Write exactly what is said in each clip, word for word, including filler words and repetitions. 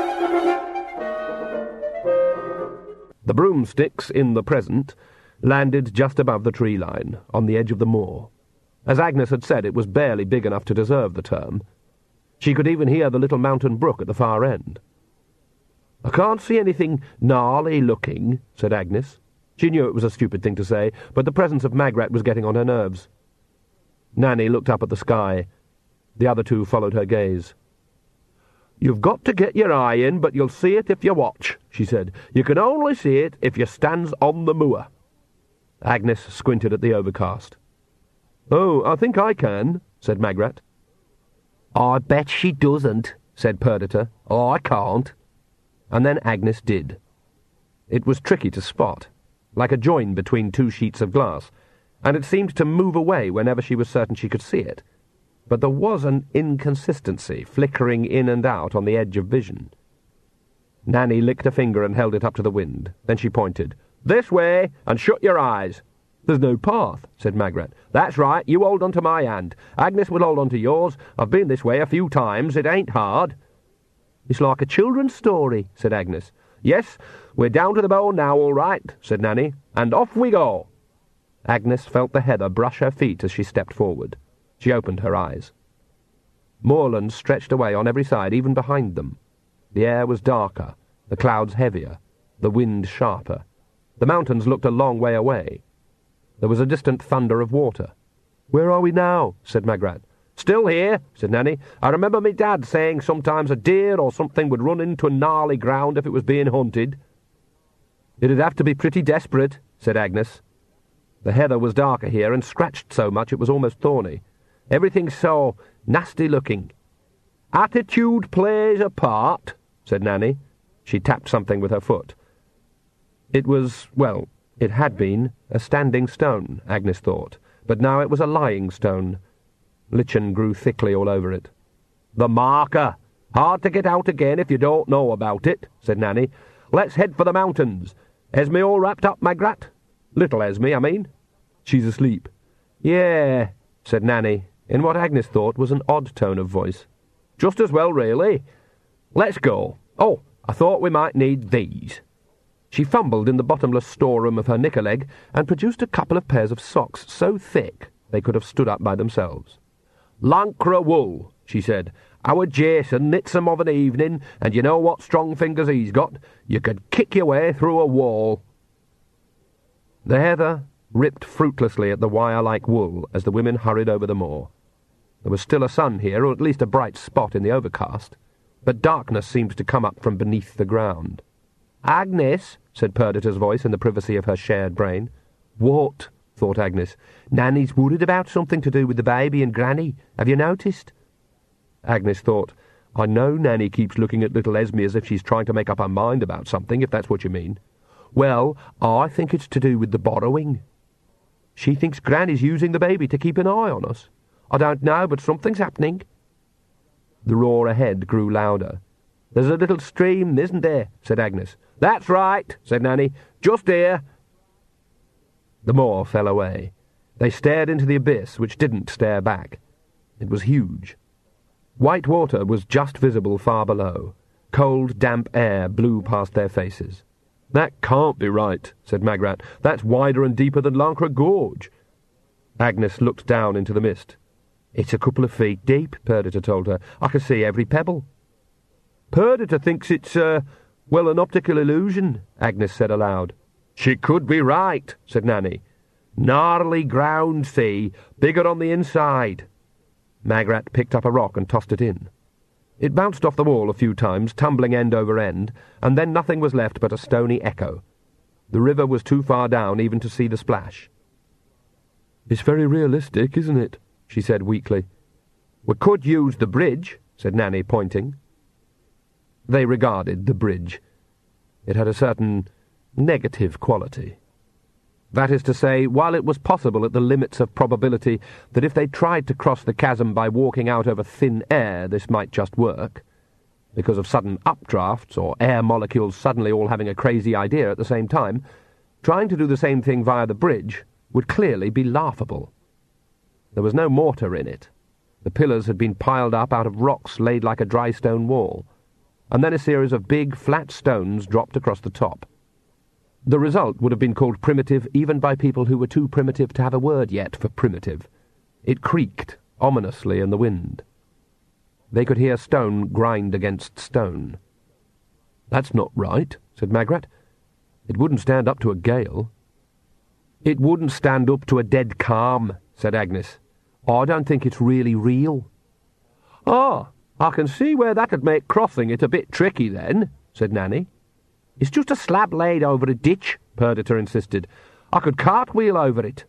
The broomsticks, in the present, landed just above the tree line, on the edge of the moor. As Agnes had said, it was barely big enough to deserve the term. She could even hear the little mountain brook at the far end. "I can't see anything gnarly-looking," said Agnes. She knew it was a stupid thing to say, but the presence of Magrat was getting on her nerves. Nanny looked up at the sky. The other two followed her gaze. "You've got to get your eye in, but you'll see it if you watch," she said. "You can only see it if you stands on the moor." Agnes squinted at the overcast. "Oh, I think I can," said Magrat. "I bet she doesn't," said Perdita. "I can't." And then Agnes did. It was tricky to spot, like a join between two sheets of glass, and it seemed to move away whenever she was certain she could see it. But there was an inconsistency flickering in and out on the edge of vision. Nanny licked a finger and held it up to the wind. Then she pointed. "This way, and shut your eyes." "There's no path," said Magrat. "That's right, you hold on to my hand. Agnes will hold on to yours. I've been this way a few times. It ain't hard." "It's like a children's story," said Agnes. "Yes, we're down to the bone now, all right," said Nanny, "and off we go." Agnes felt the heather brush her feet as she stepped forward. She opened her eyes. Moorland stretched away on every side, even behind them. The air was darker, the clouds heavier, the wind sharper. The mountains looked a long way away. There was a distant thunder of water. "Where are we now?" said Magrat. "Still here," said Nanny. "I remember me dad saying sometimes a deer or something would run into gnarly ground if it was being hunted." "It'd have to be pretty desperate," said Agnes. The heather was darker here and scratched so much it was almost thorny. Everything's so nasty-looking. "Attitude plays a part," said Nanny. She tapped something with her foot. It was, well, it had been, a standing stone, Agnes thought, but now it was a lying stone. Lichen grew thickly all over it. "The marker. Hard to get out again if you don't know about it," said Nanny. "Let's head for the mountains. Esme all wrapped up, Magrat? Little Esme, I mean." "She's asleep." "Yeah," said Nanny, in what Agnes thought was an odd tone of voice. "Just as well, really. Let's go. Oh, I thought we might need these." She fumbled in the bottomless storeroom of her knicker-leg and produced a couple of pairs of socks so thick they could have stood up by themselves. "Lancre wool," she said. "Our Jason knits 'em of an evening, and you know what strong fingers he's got. You could kick your way through a wall." The heather ripped fruitlessly at the wire-like wool as the women hurried over the moor. There was still a sun here, or at least a bright spot in the overcast, but darkness seemed to come up from beneath the ground. "Agnes," said Perdita's voice in the privacy of her shared brain. "What?" thought Agnes. "Nanny's worried about something to do with the baby and Granny. Have you noticed?" Agnes thought, "I know Nanny keeps looking at little Esme as if she's trying to make up her mind about something, if that's what you mean. Well, I think it's to do with the borrowing. She thinks Granny's using the baby to keep an eye on us. I don't know, but something's happening." The roar ahead grew louder. "There's a little stream, isn't there?" said Agnes. "That's right," said Nanny. "Just here." The moor fell away. They stared into the abyss, which didn't stare back. It was huge. White water was just visible far below. Cold, damp air blew past their faces. "That can't be right," said Magrat. "That's wider and deeper than Lancre Gorge." Agnes looked down into the mist. "It's a couple of feet deep," Perdita told her. "I can see every pebble." "Perdita thinks it's, uh, well, an optical illusion," Agnes said aloud. "She could be right," said Nanny. "Gnarly ground, see, bigger on the inside." Magrat picked up a rock and tossed it in. It bounced off the wall a few times, tumbling end over end, and then nothing was left but a stony echo. The river was too far down even to see the splash. "It's very realistic, isn't it?" she said weakly. "We could use the bridge," said Nanny, pointing. They regarded the bridge. It had a certain negative quality. That is to say, while it was possible at the limits of probability that if they tried to cross the chasm by walking out over thin air this might just work, because of sudden updrafts or air molecules suddenly all having a crazy idea at the same time, trying to do the same thing via the bridge would clearly be laughable. There was no mortar in it. The pillars had been piled up out of rocks laid like a dry stone wall. and then a series of big, flat stones dropped across the top. The result would have been called primitive even by people who were too primitive to have a word yet for primitive. It creaked ominously in the wind. They could hear stone grind against stone. "That's not right," said Magrat. "It wouldn't stand up to a gale." "It wouldn't stand up to a dead calm," said Agnes. "I don't think it's really real." "Ah, I can see where that'd make crossing it a bit tricky then," said Nanny. "It's just a slab laid over a ditch," Perdita insisted. "I could cartwheel over it."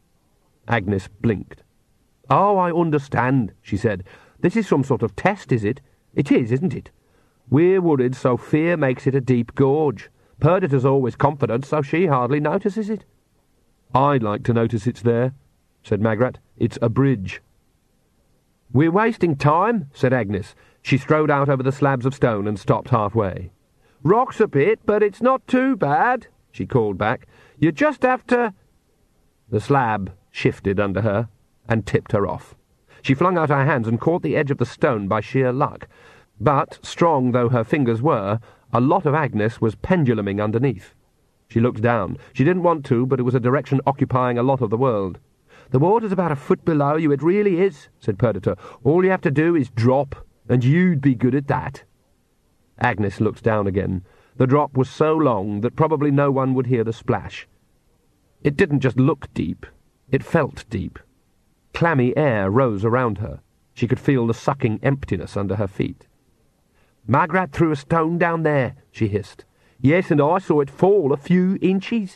Agnes blinked. "Oh, I understand," she said. "This is some sort of test, is it? It is, isn't it? We're worried, so fear makes it a deep gorge. Perdita's always confident, so she hardly notices it." "I'd like to notice it's there," said Magrat. "It's a bridge." "We're wasting time," said Agnes. She strode out over the slabs of stone and stopped halfway. "Rocks a bit, but it's not too bad," she called back. "You just have to—" The slab shifted under her and tipped her off. She flung out her hands and caught the edge of the stone by sheer luck. But, strong though her fingers were, a lot of Agnes was penduluming underneath. She looked down. She didn't want to, but it was a direction occupying a lot of the world. "The water's about a foot below you, it really is," said Perdita. "All you have to do is drop, and you'd be good at that." Agnes looked down again. The drop was so long that probably no one would hear the splash. It didn't just look deep, it felt deep. Clammy air rose around her. She could feel the sucking emptiness under her feet. "Magrat threw a stone down there," she hissed. "Yes, and I saw it fall a few inches.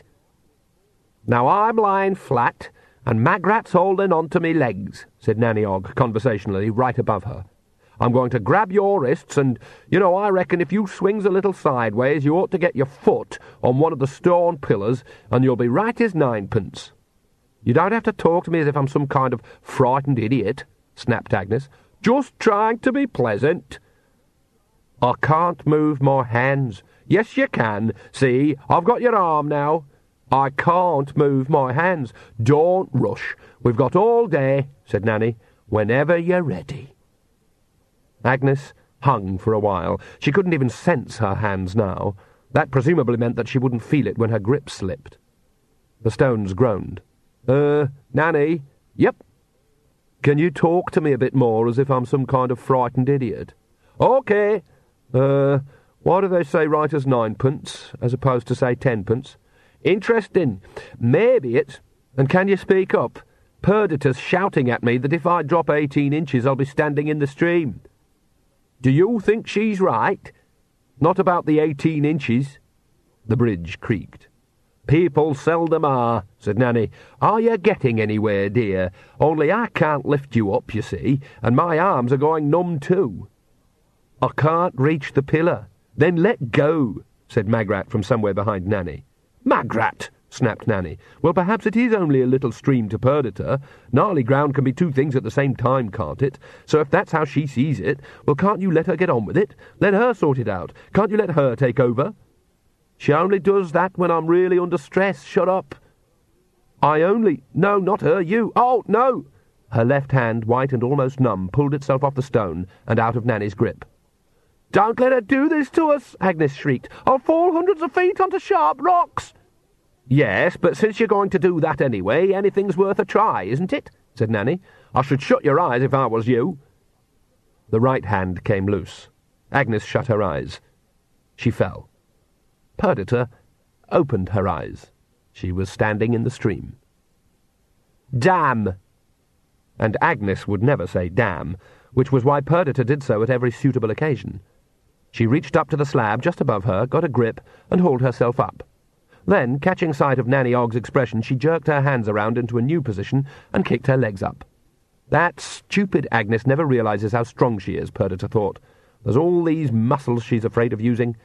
Now I'm lying flat, and Magrat's holding on to me legs," said Nanny Ogg conversationally right above her. "I'm going to grab your wrists, and, you know, I reckon if you swings a little sideways, you ought to get your foot on one of the stone pillars, and you'll be right as ninepence." "You don't have to talk to me as if I'm some kind of frightened idiot," snapped Agnes. "Just trying to be pleasant." "I can't move my hands." "Yes, you can. See, I've got your arm now." "I can't move my hands." "Don't rush. We've got all day," said Nanny. "Whenever you're ready." Agnes hung for a while. She couldn't even sense her hands now. That presumably meant that she wouldn't feel it when her grip slipped. The stones groaned. Uh, Nanny?" "Yep." "Can you talk to me a bit more as if I'm some kind of frightened idiot?" "OK." Uh, why do they say right as ninepence, as opposed to, say, tenpence?" "Interesting. Maybe it's— And can you speak up? Perdita's shouting at me that if I drop eighteen inches I'll be standing in the stream." "Do you think she's right?" "Not about the eighteen inches." The bridge creaked. "People seldom are," said Nanny. "Are you getting anywhere, dear? Only I can't lift you up, you see, and my arms are going numb too." "I can't reach the pillar." "Then let go," said Magrat from somewhere behind Nanny. "Magrat!" snapped Nanny. "Well, perhaps it is only a little stream to Perdita. Gnarly ground can be two things at the same time, can't it? So if that's how she sees it, well, can't you let her get on with it? Let her sort it out. Can't you let her take over?" "She only does that when I'm really under stress. Shut up." "I only— No, not her, you. Oh, no!" Her left hand, white and almost numb, pulled itself off the stone and out of Nanny's grip. "Don't let her do this to us," Agnes shrieked. "I'll fall hundreds of feet onto sharp rocks." "Yes, but since you're going to do that anyway, anything's worth a try, isn't it?" said Nanny. "I should shut your eyes if I was you." The right hand came loose. Agnes shut her eyes. She fell. Perdita opened her eyes. She was standing in the stream. "Damn!" And Agnes would never say damn, which was why Perdita did so at every suitable occasion. She reached up to the slab just above her, got a grip, and hauled herself up. Then, catching sight of Nanny Ogg's expression, she jerked her hands around into a new position and kicked her legs up. That stupid Agnes never realizes how strong she is, Perdita thought. There's all these muscles she's afraid of using.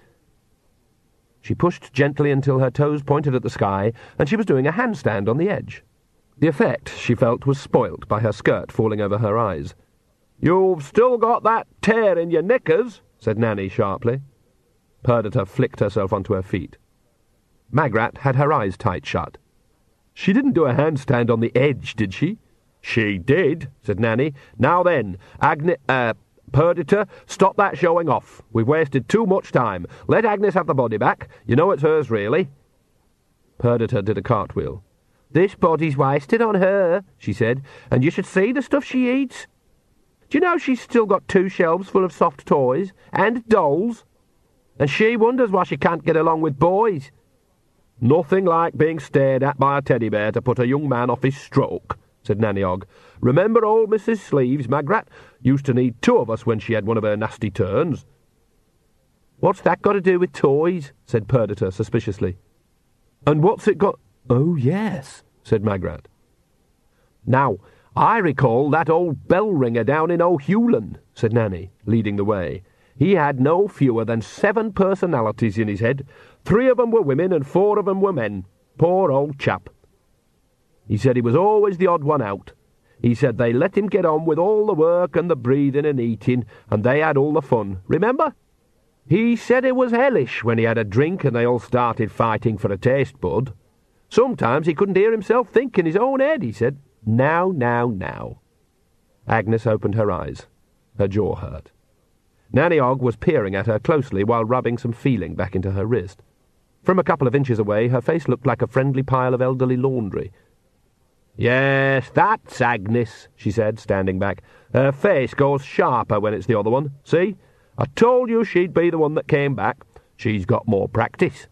She pushed gently until her toes pointed at the sky, and she was doing a handstand on the edge. The effect, she felt, was spoilt by her skirt falling over her eyes. "You've still got that tear in your knickers," said Nanny sharply. Perdita flicked herself onto her feet. Magrat had her eyes tight shut. "She didn't do a handstand on the edge, did she?" "She did," said Nanny. "Now then, Agnes— uh, Perdita, stop that showing off. We've wasted too much time. Let Agnes have the body back. You know it's hers, really." Perdita did a cartwheel. "This body's wasted on her," she said, "and you should see the stuff she eats. Do you know she's still got two shelves full of soft toys and dolls? And she wonders why she can't get along with boys." "Nothing like being stared at by a teddy bear to put a young man off his stroke," said Nanny Ogg. "Remember old Missus Sleeves, Magrat? Used to need two of us when she had one of her nasty turns." "What's that got to do with toys?" said Perdita suspiciously. "And what's it got—" "Oh, yes," said Magrat. "Now, I recall that old bell-ringer down in O'Hewlin," said Nanny, leading the way. "He had no fewer than seven personalities in his head. Three of them were women and four of them were men. Poor old chap. He said he was always the odd one out. He said they let him get on with all the work and the breathing and eating, and they had all the fun. Remember? He said it was hellish when he had a drink and they all started fighting for a taste bud. Sometimes he couldn't hear himself think in his own head, he said. Now, now, now." Agnes opened her eyes. Her jaw hurt. Nanny Ogg was peering at her closely while rubbing some feeling back into her wrist. From a couple of inches away, her face looked like a friendly pile of elderly laundry. "Yes, that's Agnes," she said, standing back. "Her face goes sharper when it's the other one. See? I told you she'd be the one that came back. She's got more practice."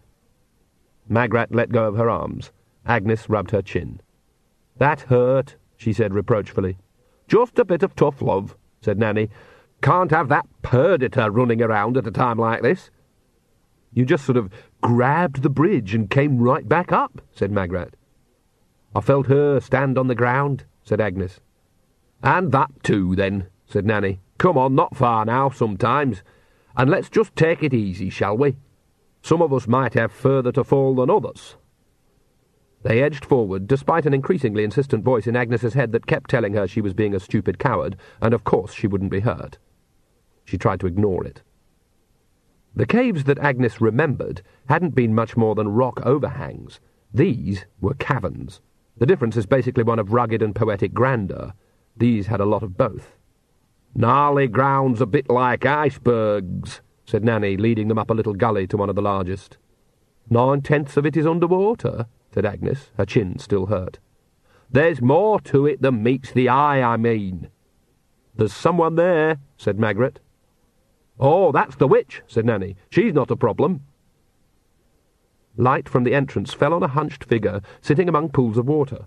Magrat let go of her arms. Agnes rubbed her chin. "That hurt," she said reproachfully. "Just a bit of tough love," said Nanny. "Can't have that Perdita running around at a time like this." "You just sort of grabbed the bridge and came right back up," said Magrat. "I felt her stand on the ground," said Agnes. "And that too, then," said Nanny. "Come on, not far now, sometimes. And let's just take it easy, shall we? Some of us might have further to fall than others." They edged forward, despite an increasingly insistent voice in Agnes's head that kept telling her she was being a stupid coward, and of course she wouldn't be hurt. She tried to ignore it. The caves that Agnes remembered hadn't been much more than rock overhangs. These were caverns. The difference is basically one of rugged and poetic grandeur. These had a lot of both. "Gnarly ground's a bit like icebergs," said Nanny, leading them up a little gully to one of the largest. "Nine-tenths of it is underwater," said Agnes, her chin still hurt. "There's more to it than meets the eye, I mean." "There's someone there," said Magrat. "Oh, that's the witch," said Nanny. "She's not a problem." Light from the entrance fell on a hunched figure sitting among pools of water.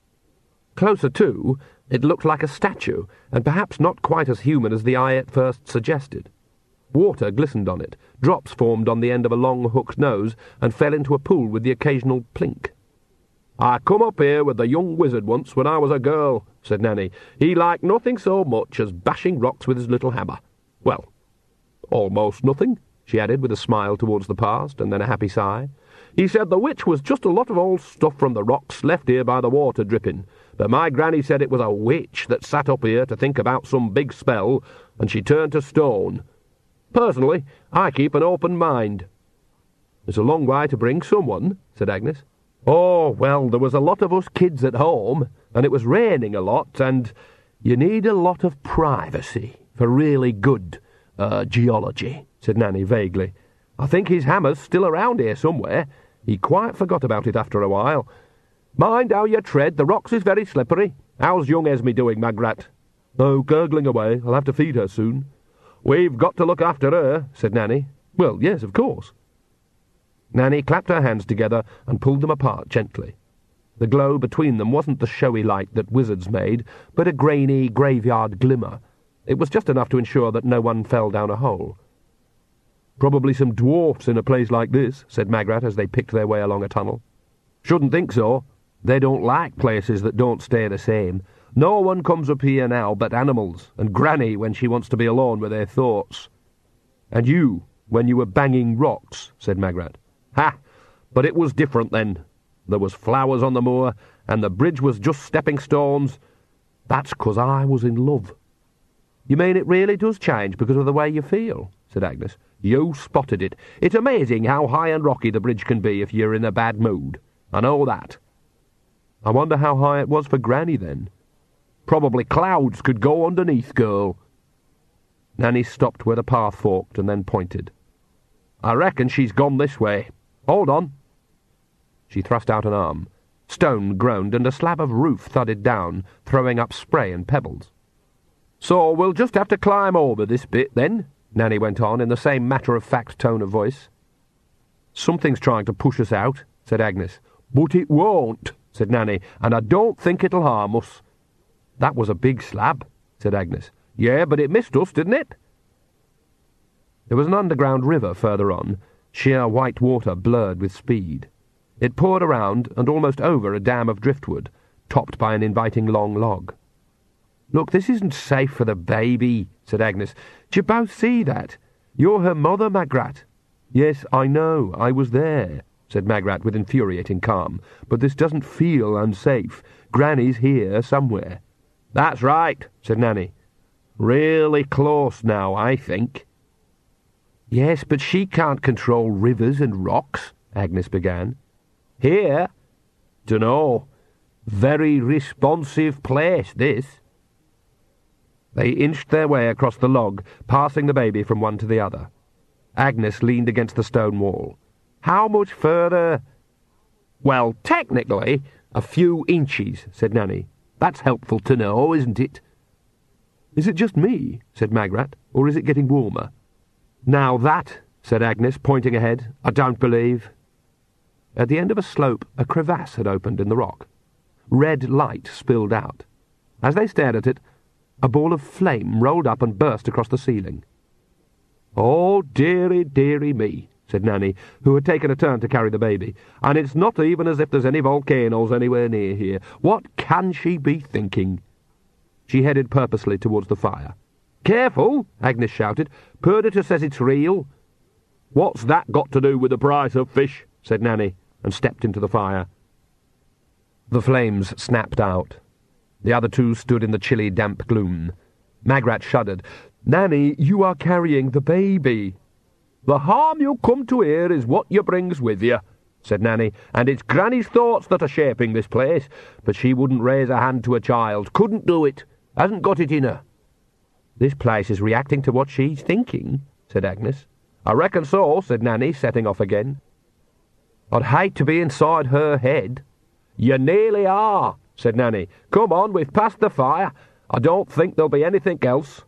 Closer to, it looked like a statue, and perhaps not quite as human as the eye at first suggested. Water glistened on it, drops formed on the end of a long hooked nose, and fell into a pool with the occasional plink. "I come up here with the young wizard once when I was a girl," said Nanny. "He liked nothing so much as bashing rocks with his little hammer. Well, almost nothing," she added with a smile towards the past, and then a happy sigh. "He said the witch was just a lot of old stuff from the rocks left here by the water dripping, but my granny said it was a witch that sat up here to think about some big spell, and she turned to stone. Personally, I keep an open mind." "It's a long way to bring someone," said Agnes. "Oh, well, there was a lot of us kids at home, and it was raining a lot, and you need a lot of privacy for really good uh, geology," said Nanny vaguely. "I think his hammer's still around here somewhere. He quite forgot about it after a while. Mind how you tread, the rocks is very slippery. How's young Esme doing, Magrat?" "Oh, gurgling away. I'll have to feed her soon." "We've got to look after her," said Nanny. "Well, yes, of course." Nanny clapped her hands together and pulled them apart gently. The glow between them wasn't the showy light that wizards made, but a grainy graveyard glimmer. It was just enough to ensure that no one fell down a hole. "Probably some dwarfs in a place like this," said Magrat as they picked their way along a tunnel. "Shouldn't think so. They don't like places that don't stay the same. No one comes up here now but animals, and Granny when she wants to be alone with her thoughts." "And you, when you were banging rocks," said Magrat. "Ha! But it was different then. There was flowers on the moor, and the bridge was just stepping stones. That's 'cause I was in love." "You mean it really does change because of the way you feel?" said Agnes. "You spotted it. It's amazing how high and rocky the bridge can be if you're in a bad mood. I know that." "I wonder how high it was for Granny then." "Probably clouds could go underneath, girl." Nanny stopped where the path forked and then pointed. "I reckon she's gone this way. Hold on." She thrust out an arm. Stone groaned and a slab of roof thudded down, throwing up spray and pebbles. "So we'll just have to climb over this bit, then," Nanny went on in the same matter-of-fact tone of voice. "Something's trying to push us out," said Agnes. "But it won't," said Nanny, "and I don't think it'll harm us." "That was a big slab," said Agnes. "Yeah, but it missed us, didn't it?" There was an underground river further on, sheer white water blurred with speed. It poured around and almost over a dam of driftwood, topped by an inviting long log. "Look, this isn't safe for the baby," said Agnes. "Do you both see that? You're her mother, Magrat." "Yes, I know, I was there," said Magrat with infuriating calm. "But this doesn't feel unsafe. Granny's here somewhere." "That's right," said Nanny. "Really close now, I think." "Yes, but she can't control rivers and rocks," Agnes began. "Here? Dunno. Very responsive place, this." They inched their way across the log, passing the baby from one to the other. Agnes leaned against the stone wall. "How much further?" "Well, technically, a few inches," said Nanny. "That's helpful to know, isn't it?" "Is it just me," said Magrat, "or is it getting warmer?" "Now that," said Agnes, pointing ahead, "I don't believe." At the end of a slope, a crevasse had opened in the rock. Red light spilled out. As they stared at it, a ball of flame rolled up and burst across the ceiling. "Oh, dearie, dearie me," said Nanny, who had taken a turn to carry the baby. "And it's not even as if there's any volcanoes anywhere near here. What can she be thinking?" She headed purposely towards the fire. "Careful!" Agnes shouted. "Perdita says it's real." "What's that got to do with the price of fish?" said Nanny, and stepped into the fire. The flames snapped out. The other two stood in the chilly, damp gloom. Magrat shuddered. "Nanny, you are carrying the baby." "The harm you come to here is what you brings with you," said Nanny, "and it's Granny's thoughts that are shaping this place, but she wouldn't raise a hand to a child, couldn't do it, hasn't got it in her." "This place is reacting to what she's thinking," said Agnes. "I reckon so," said Nanny, setting off again. "I'd hate to be inside her head." "You nearly are," said Nanny. "Come on, we've passed the fire. I don't think there'll be anything else."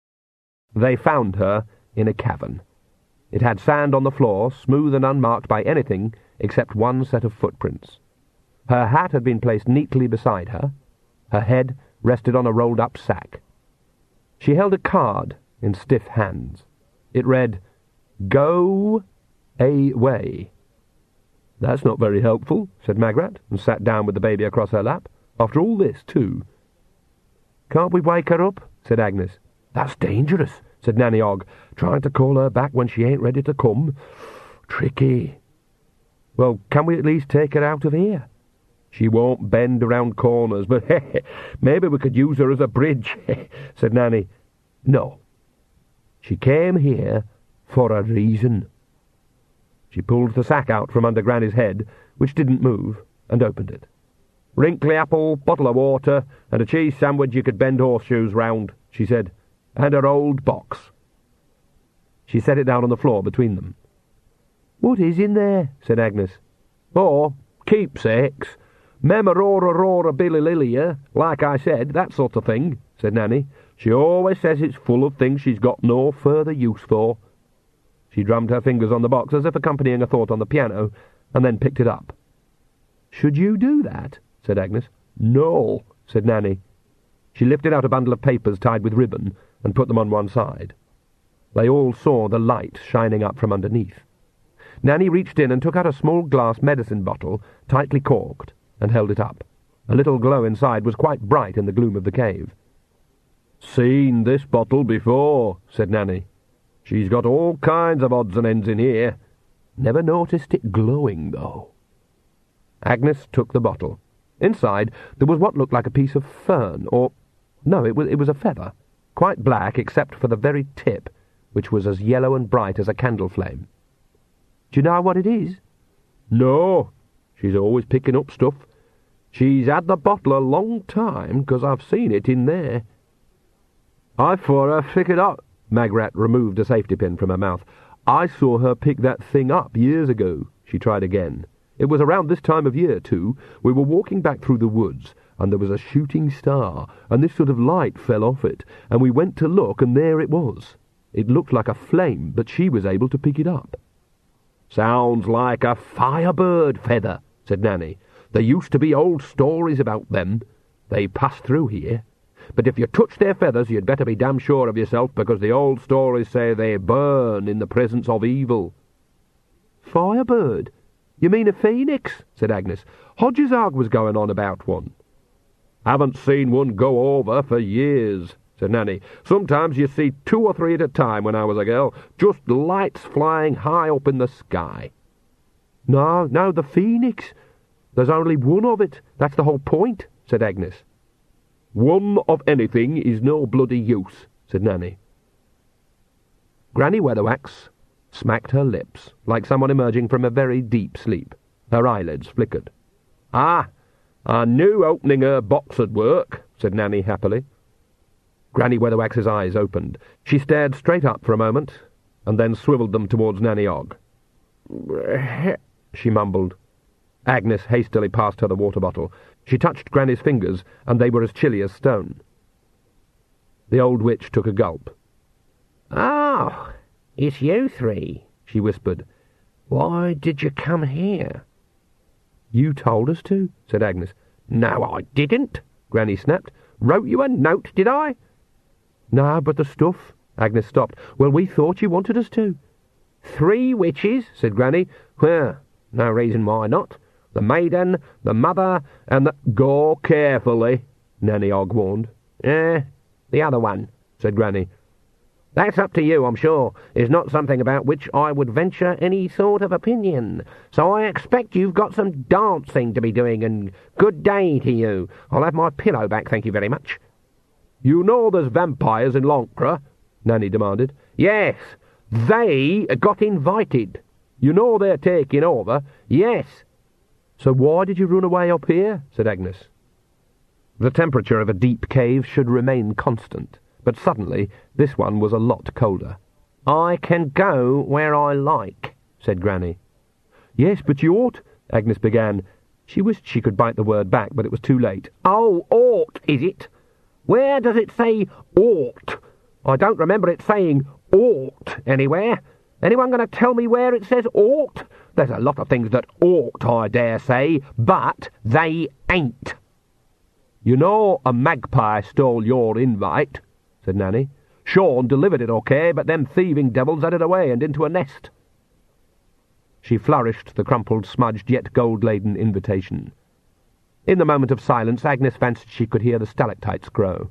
They found her in a cavern. It had sand on the floor, smooth and unmarked by anything except one set of footprints. Her hat had been placed neatly beside her. Her head rested on a rolled-up sack. She held a card in stiff hands. It read, "Go away." "That's not very helpful," said Magrat, and sat down with the baby across her lap. "After all this, too." "Can't we wake her up?" said Agnes. "That's dangerous," said Nanny Ogg, "trying to call her back when she ain't ready to come. Tricky." "Well, can we at least take her out of here?" "She won't bend around corners, but maybe we could use her as a bridge," said Nanny. "No. She came here for a reason." She pulled the sack out from under Granny's head, which didn't move, and opened it. "Wrinkly apple, bottle of water, and a cheese sandwich you could bend horseshoes round," she said, "and her old box." She set it down on the floor between them. "What is in there?" said Agnes. "Oh, keepsakes. Memorora billy-lilia, like I said, that sort of thing," said Nanny. "She always says it's full of things she's got no further use for." She drummed her fingers on the box as if accompanying a thought on the piano, and then picked it up. "Should you do that?" said Agnes. "No," said Nanny. She lifted out a bundle of papers tied with ribbon and put them on one side. They all saw the light shining up from underneath. Nanny reached in and took out a small glass medicine bottle, tightly corked, and held it up. A little glow inside was quite bright in the gloom of the cave. "Seen this bottle before," said Nanny. "She's got all kinds of odds and ends in here. Never noticed it glowing, though." Agnes took the bottle. Inside there was what looked like a piece of fern, or... no, it was, it was a feather, quite black except for the very tip, which was as yellow and bright as a candle flame. "Do you know what it is?" "No. She's always picking up stuff. She's had the bottle a long time, 'cause I've seen it in there." "I thought I figured out..." Magrat removed a safety pin from her mouth. "I saw her pick that thing up years ago." She tried again. "It was around this time of year, too. We were walking back through the woods, and there was a shooting star, and this sort of light fell off it, and we went to look, and there it was. It looked like a flame, but she was able to pick it up." "Sounds like a firebird feather," said Nanny. "There used to be old stories about them. They passed through here. But if you touch their feathers, you'd better be damn sure of yourself, because the old stories say they burn in the presence of evil." "Firebird? You mean a phoenix?" said Agnes. "Hodges Arg was going on about one." "Haven't seen one go over for years," said Nanny. "Sometimes you see two or three at a time when I was a girl, just lights flying high up in the sky." "No, no, the phoenix. There's only one of it. That's the whole point," said Agnes. "One of anything is no bloody use," said Nanny. Granny Weatherwax smacked her lips, like someone emerging from a very deep sleep. Her eyelids flickered. "Ah, I knew opening her box would work," said Nanny happily. Granny Weatherwax's eyes opened. She stared straight up for a moment, and then swivelled them towards Nanny Ogg. She mumbled. Agnes hastily passed her the water bottle. She touched Granny's fingers, and they were as chilly as stone. The old witch took a gulp. "Oh, it's you three," she whispered. "Why did you come here?" "You told us to," said Agnes. "No, I didn't," Granny snapped. "Wrote you a note, did I?" "No, but the stuff." Agnes stopped. "Well, we thought you wanted us to." "Three witches," said Granny. "Well, no reason why not. The maiden, the mother, and the—" "Go carefully," Nanny Ogg warned. "Eh, the other one," said Granny. "That's up to you, I'm sure. It's not something about which I would venture any sort of opinion. So I expect you've got some dancing to be doing, and good day to you. I'll have my pillow back, thank you very much." "You know there's vampires in Lonkra?" Nanny demanded. "Yes, they got invited. You know they're taking over?" "Yes." "So why did you run away up here?" said Agnes. The temperature of a deep cave should remain constant, but suddenly this one was a lot colder. "I can go where I like," said Granny. "Yes, but you ought—" Agnes began. She wished she could bite the word back, but it was too late. "Oh, ought, is it? Where does it say ought? I don't remember it saying ought anywhere. Anyone going to tell me where it says ought? There's a lot of things that ought, I dare say, but they ain't." "You know a magpie stole your invite," said Nanny. "Sean delivered it okay, but them thieving devils had it away and into a nest." She flourished the crumpled, smudged, yet gold-laden invitation. In the moment of silence, Agnes fancied she could hear the stalactites grow.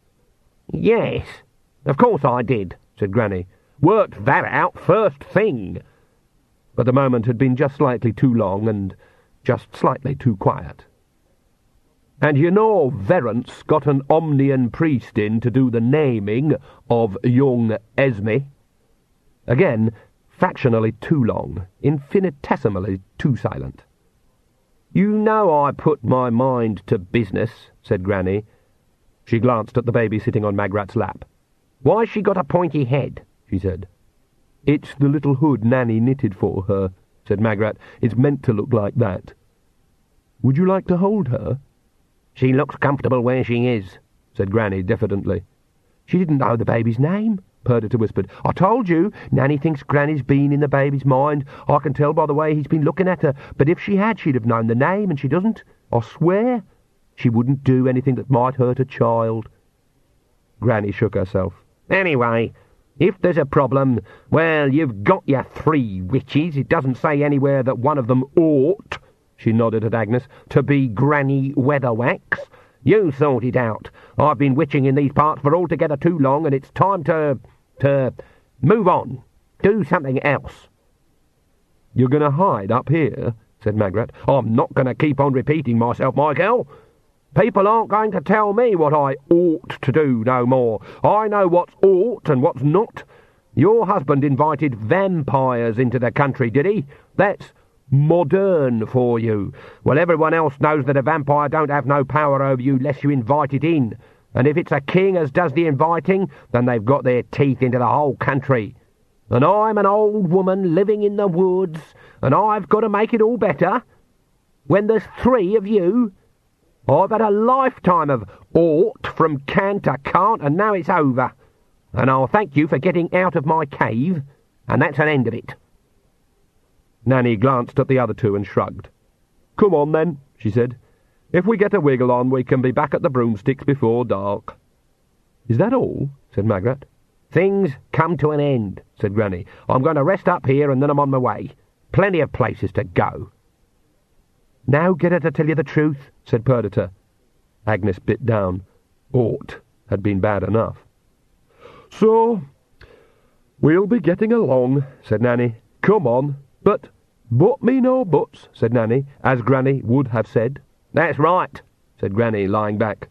"Yes, of course I did," said Granny. "Worked that out first thing." But the moment had been just slightly too long and just slightly too quiet. "And you know Verence got an Omnian priest in to do the naming of young Esme." Again, fractionally too long, infinitesimally too silent. "You know I put my mind to business," said Granny. She glanced at the baby sitting on Magrat's lap. "Why's she got a pointy head?" she said. "It's the little hood Nanny knitted for her," said Magrat. "It's meant to look like that." "Would you like to hold her?" "She looks comfortable where she is," said Granny diffidently. "She didn't know the baby's name," Perdita whispered. "I told you, Nanny thinks Granny's been in the baby's mind. I can tell by the way he's been looking at her. But if she had, she'd have known the name, and she doesn't. I swear. She wouldn't do anything that might hurt a child." Granny shook herself. "Anyway, if there's a problem, well, you've got your three witches. It doesn't say anywhere that one of them ought," she nodded at Agnes, "to be Granny Weatherwax. You sort it out. I've been witching in these parts for altogether too long, and it's time to... to... move on. Do something else." "You're going to hide up here?" said Magrat. "I'm not going to keep on repeating myself, my girl. People aren't going to tell me what I ought to do no more. I know what's ought and what's not. Your husband invited vampires into the country, did he? That's modern for you. Well, everyone else knows that a vampire don't have no power over you less you invite it in. And if it's a king as does the inviting, then they've got their teeth into the whole country. And I'm an old woman living in the woods, and I've got to make it all better. When there's three of you, I've had a lifetime of ought from can to can't, and now it's over. And I'll thank you for getting out of my cave, and that's an end of it." Nanny glanced at the other two and shrugged. "Come on, then," she said. "If we get a wiggle on, we can be back at the broomsticks before dark." "Is that all?" said Magrat. "Things come to an end," said Granny. "I'm going to rest up here, and then I'm on my way. Plenty of places to go." "Now get her to tell you the truth," said Perdita. Agnes bit down. Ought had been bad enough. "So, we'll be getting along," said Nanny. "Come on." "But, but me no buts," said Nanny, as Granny would have said. "That's right," said Granny, lying back.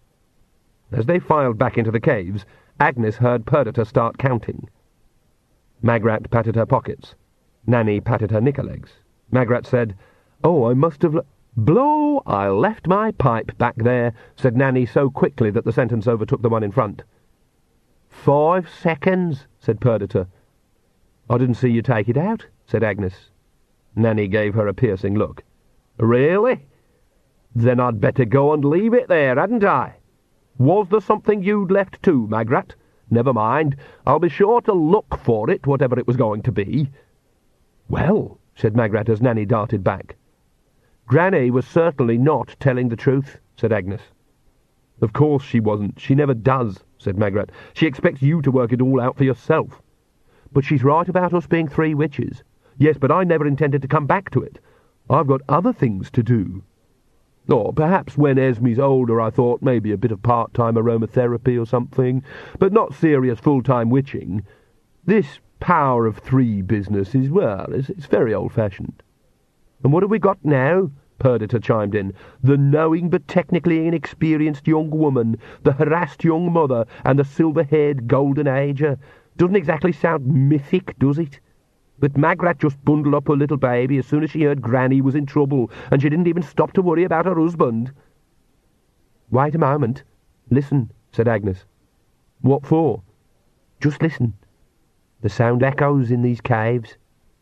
As they filed back into the caves, Agnes heard Perdita start counting. Magrat patted her pockets. Nanny patted her knicker-legs. Magrat said, "Oh, I must have... Blow, I left my pipe back there," said Nanny so quickly that the sentence overtook the one in front. "Five seconds," said Perdita. "I didn't see you take it out," said Agnes. Nanny gave her a piercing look. "Really? Then I'd better go and leave it there, hadn't I? Was there something you'd left too, Magrat? Never mind, I'll be sure to look for it, whatever it was going to be." "Well," said Magrat as Nanny darted back. "Granny was certainly not telling the truth," said Agnes. "Of course she wasn't. She never does," said Magrat. "She expects you to work it all out for yourself." "But she's right about us being three witches." "Yes, but I never intended to come back to it. I've got other things to do. Or perhaps when Esme's older I thought maybe a bit of part-time aromatherapy or something, but not serious full-time witching. This power of three business is, well, it's, it's very old-fashioned." "And what have we got now?" Perdita chimed in. "The knowing but technically inexperienced young woman, the harassed young mother, and the silver-haired golden ager. Doesn't exactly sound mythic, does it? But Magrat just bundled up her little baby as soon as she heard Granny was in trouble, and she didn't even stop to worry about her husband." "Wait a moment. Listen," said Agnes. "What for?" "Just listen. The sound echoes in these caves."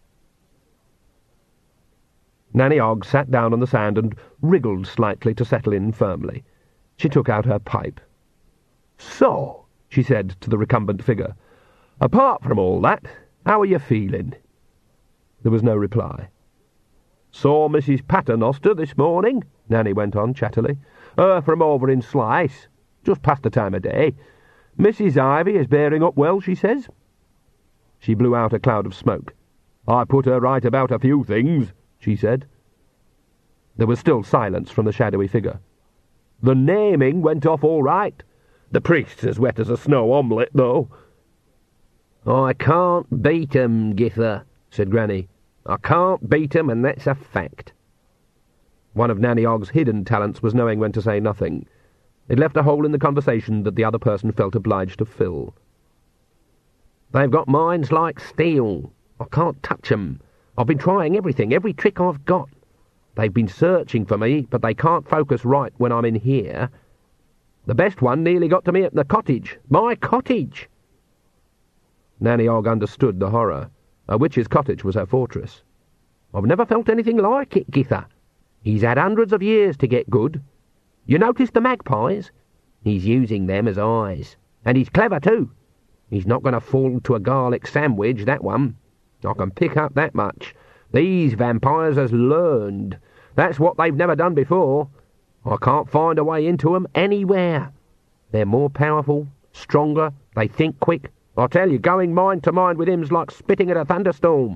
Nanny Ogg sat down on the sand and wriggled slightly to settle in firmly. She took out her pipe. "So," she said to the recumbent figure, "apart from all that, how are you feeling?" There was no reply. "Saw Missus Paternoster this morning," Nanny went on chattily. "Her from over in Slice. Just past the time of day. Missus Ivy is bearing up well, she says." She blew out a cloud of smoke. "I put her right about a few things," she said. There was still silence from the shadowy figure. "The naming went off all right. The priest's as wet as a snow omelette, though." "I can't beat 'em, Githa," said Granny. "I can't beat 'em, and that's a fact." One of Nanny Ogg's hidden talents was knowing when to say nothing. It left a hole in the conversation that the other person felt obliged to fill. "They've got minds like steel. I can't touch 'em. I've been trying everything, every trick I've got. They've been searching for me, but they can't focus right when I'm in here. The best one nearly got to me at the cottage. My cottage!" Nanny Ogg understood the horror. A witch's cottage was her fortress. "I've never felt anything like it, Githa. He's had hundreds of years to get good. You notice the magpies? He's using them as eyes. And he's clever, too. He's not going to fall to a garlic sandwich, that one. I can pick up that much. These vampires has learned. That's what they've never done before. I can't find a way into 'em anywhere. They're more powerful, stronger, they think quick. I tell you, going mind to mind with him's like spitting at a thunderstorm."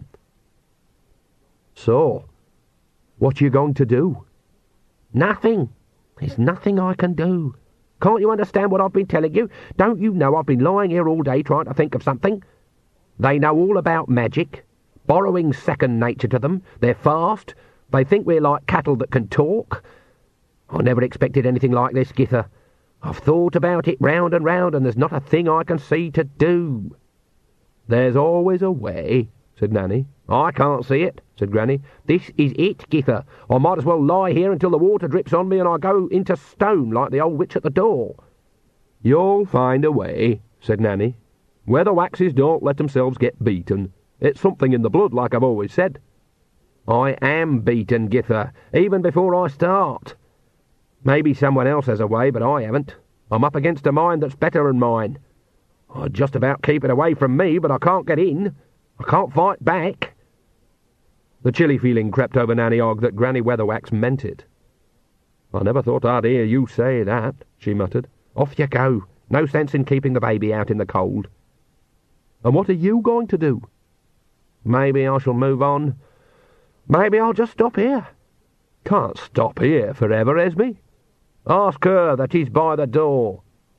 "So, what are you going to do?" "Nothing. There's nothing I can do. Can't you understand what I've been telling you? Don't you know I've been lying here all day trying to think of something? They know all about magic. Borrowing's second nature to them. They're fast. They think we're like cattle that can talk. I never expected anything like this, Githa. I've thought about it round and round, and there's not a thing I can see to do." "There's always a way," said Nanny. "I can't see it," said Granny. "This is it, Githa. I might as well lie here until the water drips on me and I go into stone like the old witch at the door." "You'll find a way," said Nanny. "Weatherwaxes don't let themselves get beaten. It's something in the blood, like I've always said." "I am beaten, Gither, even before I start. Maybe someone else has a way, but I haven't. I'm up against a mind that's better than mine. I'd just about keep it away from me, but I can't get in. I can't fight back." The chilly feeling crept over Nanny Ogg that Granny Weatherwax meant it. "I never thought I'd hear you say that," she muttered. "Off you go. No sense in keeping the baby out in the cold." "And what are you going to do?" "Maybe I shall move on. Maybe I'll just stop here." "Can't stop here forever, Esme. Ask her that he's by the door."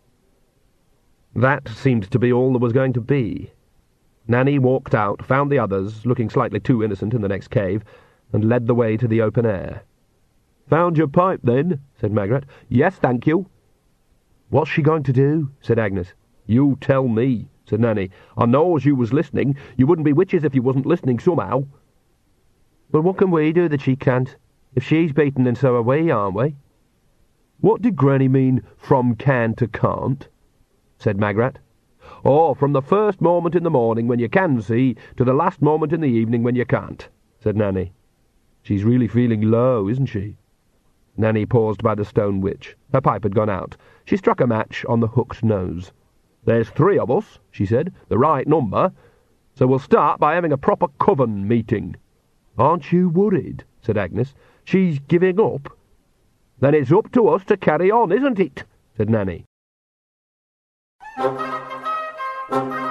That seemed to be all there was going to be. Nanny walked out, found the others, looking slightly too innocent in the next cave, and led the way to the open air. "Found your pipe, then?" said Margaret. "Yes, thank you." "What's she going to do?" said Agnes. "You tell me," said Nanny. "I knows you was listening. You wouldn't be witches if you wasn't listening somehow." "Well, what can we do that she can't? If she's beaten, then so are we, aren't we?" "What did Granny mean, from can to can't?" said Magrat. "Oh, from the first moment in the morning when you can see, to the last moment in the evening when you can't," said Nanny. "She's really feeling low, isn't she?" Nanny paused by the stone witch. Her pipe had gone out. She struck a match on the hooked nose. "There's three of us," she said, "the right number, so we'll start by having a proper coven meeting." "Aren't you worried?" said Agnes. "She's giving up." "Then it's up to us to carry on, isn't it?" said Nanny.